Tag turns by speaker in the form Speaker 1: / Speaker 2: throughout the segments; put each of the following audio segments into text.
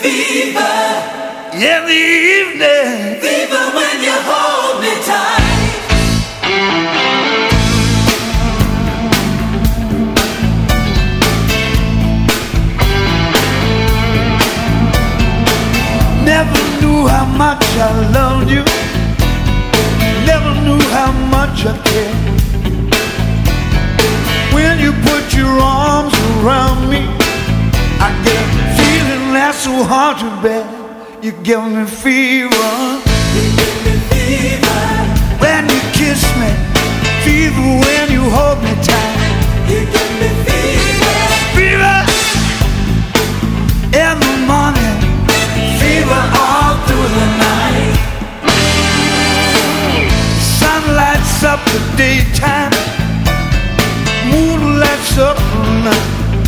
Speaker 1: fever
Speaker 2: in the evening.
Speaker 1: Fever when you hold me tight.
Speaker 2: Never knew how much I loved you. Never knew how much I cared. When you put your arms around me, I get a feeling that's so hard to bear. You give me fever.
Speaker 1: You give me fever
Speaker 2: when you kiss me. Fever when you hold me tight.
Speaker 1: You give me fever.
Speaker 2: Fever in the morning.
Speaker 1: Fever all through the night.
Speaker 2: Sun lights up the daytime. Moon lights up the night.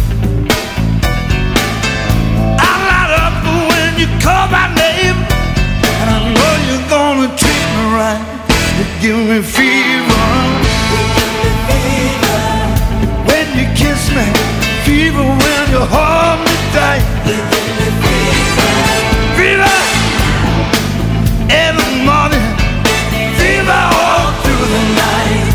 Speaker 2: I light up when you call my name, and I know you're gonna treat me right. You give me fever.
Speaker 1: You give me fever
Speaker 2: when you kiss me. Fever when you hold me tight.
Speaker 1: You give me fever.
Speaker 2: Fever in the morning. Fever all through the night.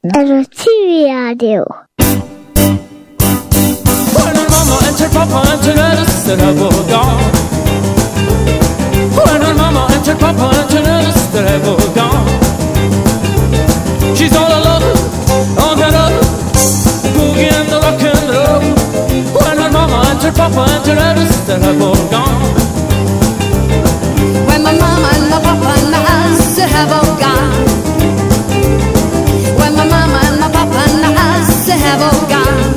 Speaker 3: TV 라디오.
Speaker 4: When her mama and her papa and her sister have all gone. When her mama and her papa and her sister have all gone. She's all alone on her own, boogie and the rock and roll. When her mama and her papa and her sister have all gone.
Speaker 5: When my mama and my papa and my sister have all gone. When my mama and my papa and my sister have all gone.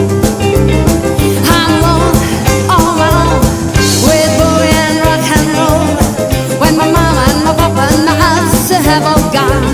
Speaker 5: I'm alone, all my own, with boogie and rock and roll. When my mama and my papa and my sister have all gone.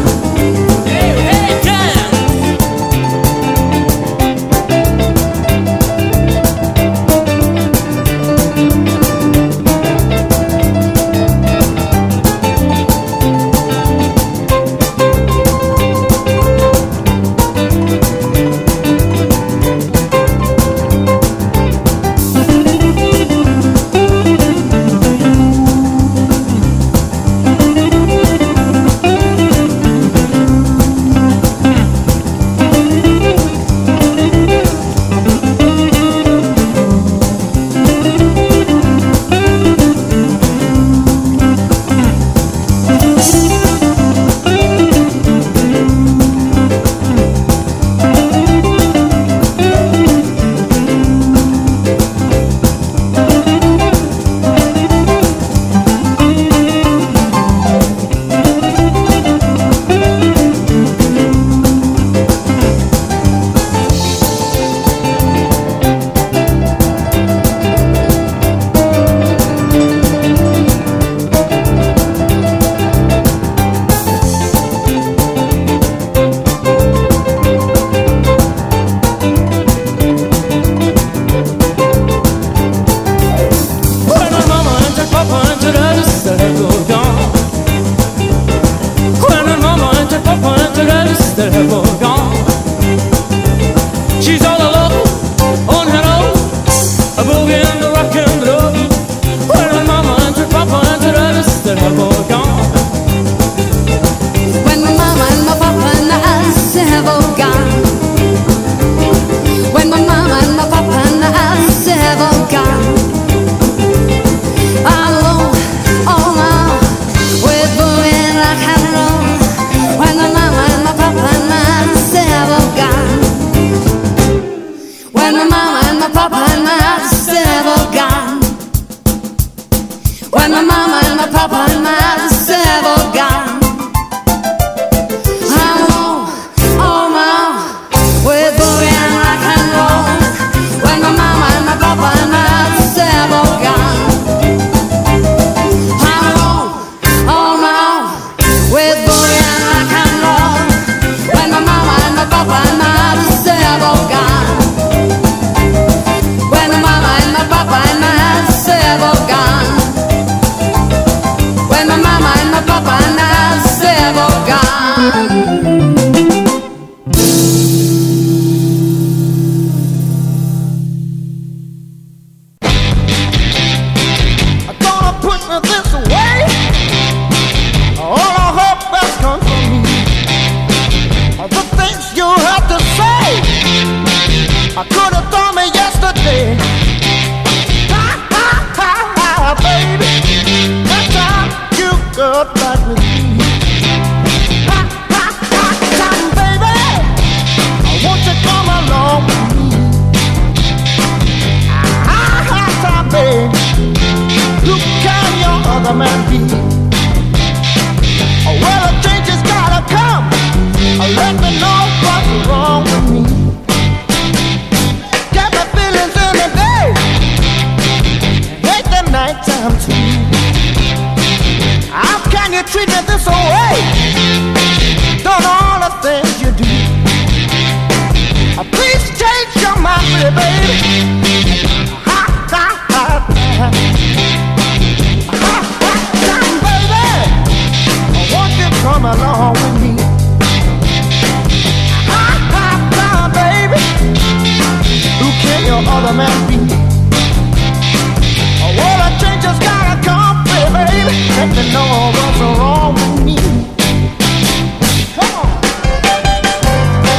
Speaker 2: Know what's wrong with me. Come on.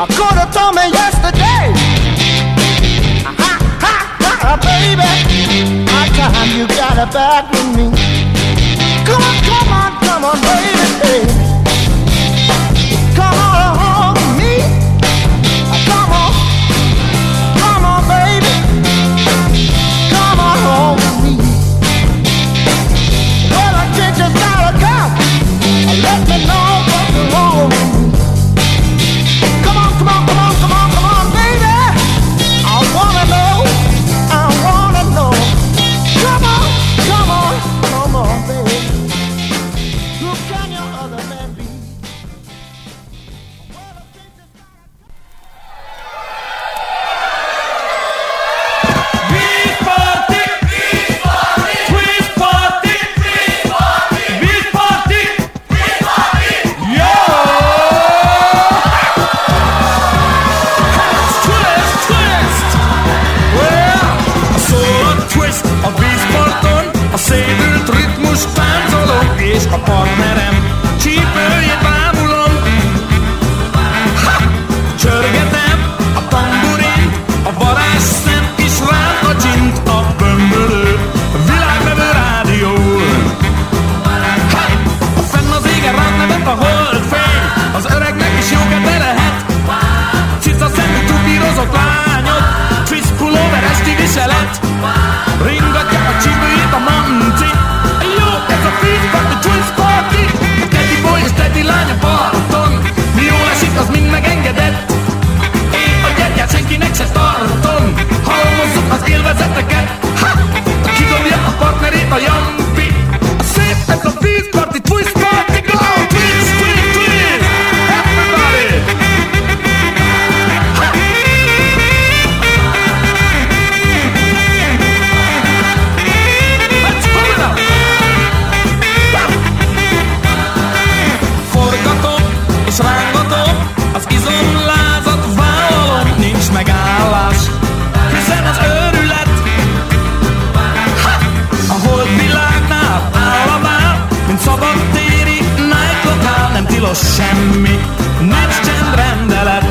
Speaker 2: I could have told me yesterday. Baby, my time you got it back with me. Come on, come on, come on, baby. Come on home with me. Come on, baby. Come on home with me. Well, I think just gotta come. Let me know what's wrong with me. Come on, come on, come on, come on, come on, baby. I wanna know. Come on, come on, come on, baby. Who can your other man be?
Speaker 4: Beach party, beach party, twist party, beach party, beach party, beach party. Yo! Twist, twist. Well, I saw a twist. A vízparton, a szédült ritmus táncolom, és a partnerem csípőjét bámulom. Csörgetem a tamburint, a varázsszem is rám a csint, a bömbölő világnevű rádión. A fenn az égen rám nevet a holdfény, az öregnek is jó kedve lehet. Cica szemű tupírozott lányok, twist pulóver esti viselet. Ringatja a csípőjét a manci. Jó, ez a beach party, twist party. A Teddy boy és Teddy lány a parton. Mi jól esik, az mind megengedett. Én a gyertyát senkinek se tartom. Halmozzuk az élvezeteket. Ha! Kidobja a partnerét a jampi. Szép ez a beach party, twist party. Go! Twist, twist, twist. Everybody! Ha! Forgatom és rángatom, az izomlázat vállalom, nincs megállás, hiszen az őrület a holdvilágnál áll a bál, mint szabadtéri nightlokál, nem tilos semmi, nincs csendrendelet.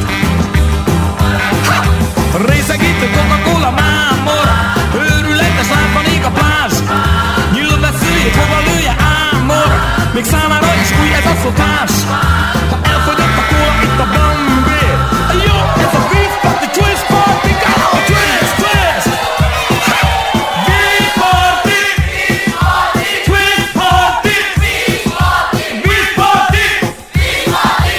Speaker 4: Részegítő Coca-Cola mámor, őrületes lábban ég a plázs, nyílve szüljét, hova lője ámor, még számára is új ez a szokás. Ha elfogyott a kóla, itt a Bambi. Jó, ez a beach party, twist party, go! Twist, twist! Beach party, twist party, beach party, beach party.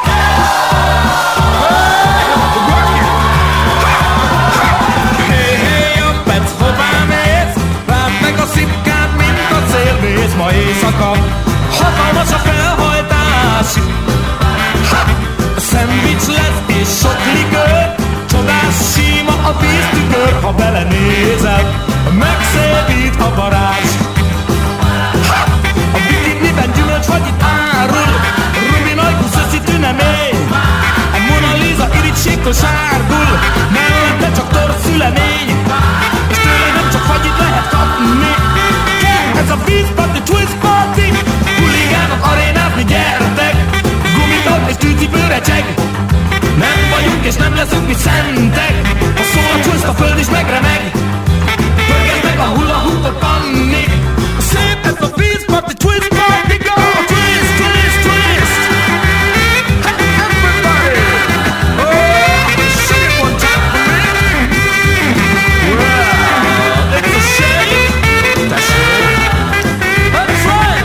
Speaker 4: Hey, hey, a pec, hová mész? Rád meg a szipkád, mint a célvész ma éjszaka. Hatalmas a felhajtás. A szendvics lesz és sok likőr, csodás síma a víztükör, ha belenézel, megszépít a varázs. A bikiniben gyümölcsfagyit árul, Rubin ajkú szöszi tünemény, a Mona Lisa irigysíktől sárgul, mellette csak torszülemény, és tőle nem csak fagyit lehet kapni. Ez a beach party, twist party, huligánok arénázni gyertek, gumitok és tűcipőre cseg. Nem vagyunk és nem leszünk mi szentek, ha szól a twist, a föld is megremeg. Pörgesd meg a hula-hoopot, Panni. Szép ez a beach party, twist party, go! Twist, twist, twist! Hey, everybody! Oh, shake it one time for me! Well, it's a shame. That's it. That's right!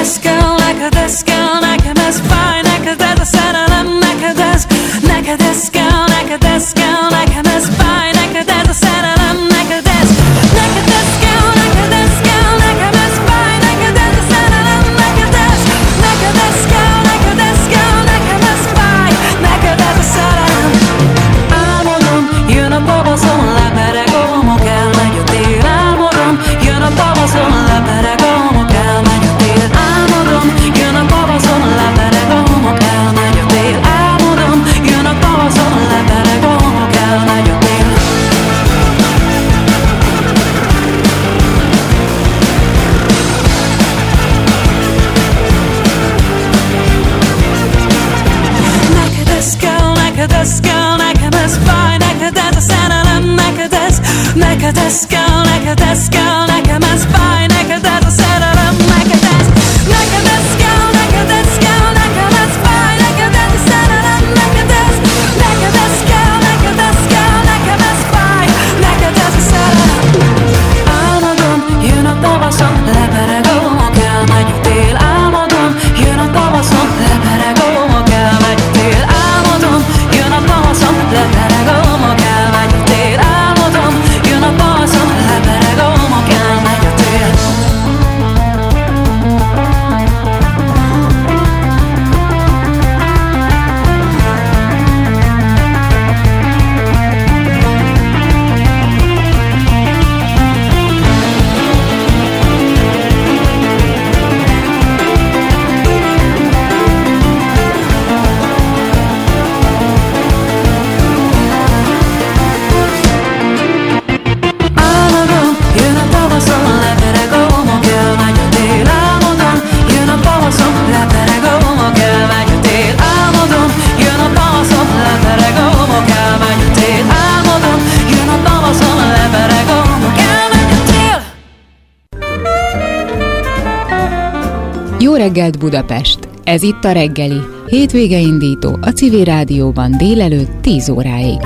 Speaker 3: Jó reggelt Budapest! Ez itt a reggeli, hétvége indító a Civil Rádióban délelőtt 10 óráig.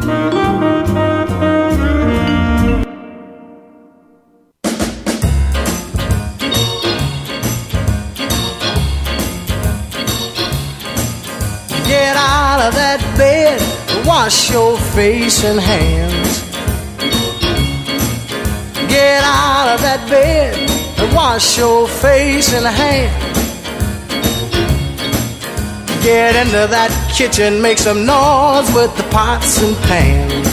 Speaker 2: Get out of that bed, wash your face and hands. Get out of that bed and wash your face and hands. Get into that kitchen, make some noise with the pots and pans.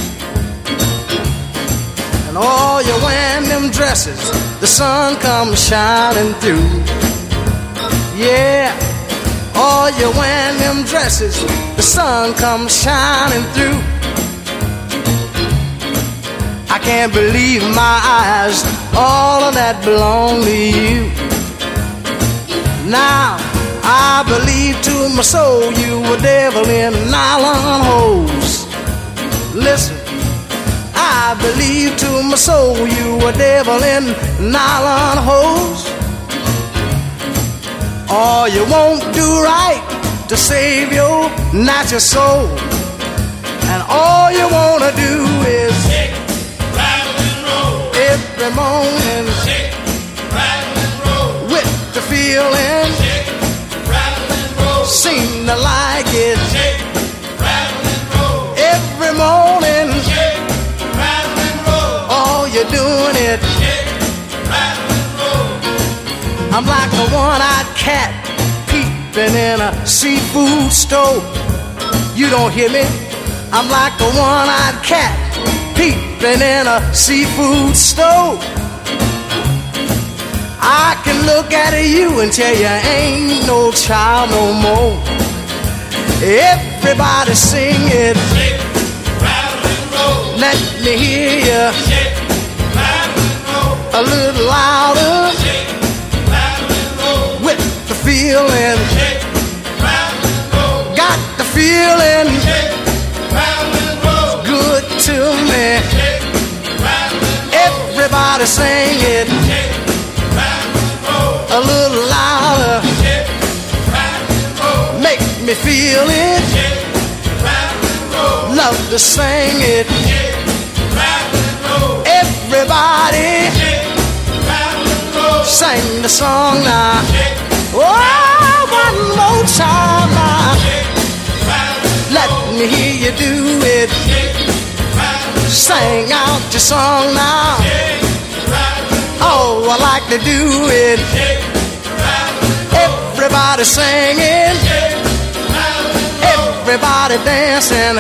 Speaker 2: And all you wearing them dresses, the sun comes shining through. Yeah, all you wearing them dresses, the sun comes shining through. I can't believe my eyes, all of that belong to you. Now, I believe to my soul you were devil in nylon hose. Listen, I believe to my soul you were devil in nylon hose. All you won't do right to save your natural soul. And all you wanna do is shake, rattle and roll. Every morning shake, rattle and roll. With the feeling shake, rattle and roll. Seem to like it shake, rattle and roll. Every morning shake, rattle and roll. All you're doing it shake, rattle and roll. I'm like a one-eyed cat peeping in a seafood store. You don't hear me? I'm like a one-eyed cat peeping in a seafood store. I can look at you and tell you ain't no child no more. Everybody sing it. Shake, rattle and roll. Let me hear you. Shake, rattle and roll. A little louder. Shake, rattle and roll. With the feeling. Shake, rattle and roll. Got the feeling. Shake, rattle and roll. Good to me. Shake, rattle and roll. Everybody sing it. Shake, rattle and roll. A little louder. Shake, rattle and roll. Make me feel it. Shake, rattle and roll. Love to sing it. Shake, rattle and roll. Everybody. Shake, rattle and roll. Sing the song now. Shake, sing out your song now. Oh, I like to do it. Everybody singing, everybody dancing.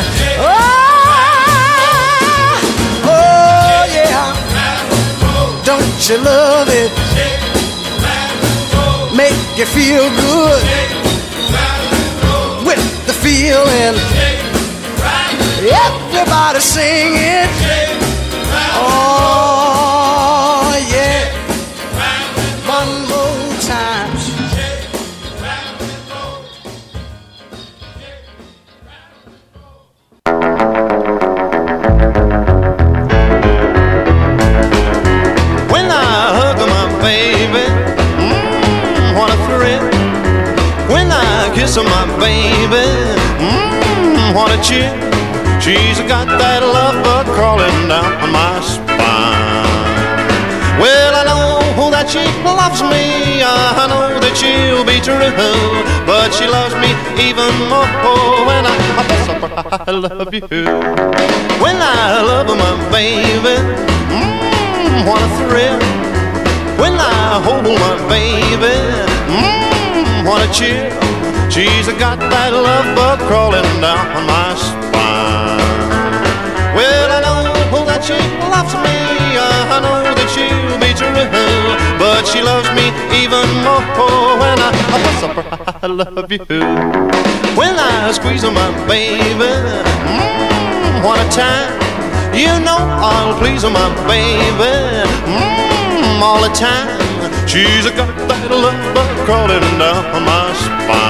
Speaker 2: Oh yeah, don't you love it? Make you feel good with the feeling. Everybody singing. Oh yeah, one more time.
Speaker 6: When I hug my baby, what a thrill. When I kiss my baby, what a chill. She's got that love bug crawling down my spine. Well, I know that she loves me, I know that she'll be true, but she loves me even more when I kiss her, I love you. When I love my baby, what a thrill. When I hold my baby, what a chill. She's got that love bug crawling down my spine. Well, I know that she loves me, I know that she'll be true, but she loves me even more when I kiss her, I love you. When I squeeze my baby, what a time. You know I'll please my baby, all the time. She's got that love bug crawling down my spine.